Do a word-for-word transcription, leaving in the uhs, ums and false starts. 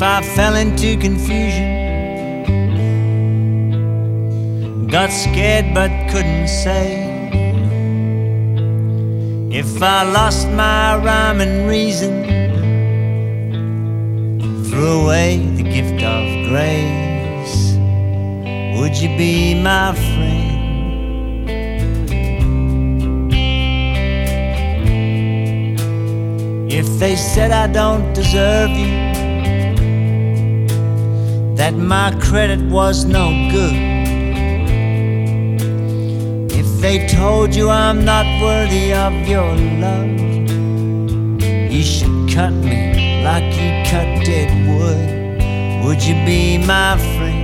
I fell into confusion, got scared but couldn't say, if I lost my rhyme and reason, threw away the gift of grace, would you be my friend? If they said I don't deserve you, that my credit was no good, if they told you I'm not worthy of your love, you should cut me like you cut dead wood, would you be my friend?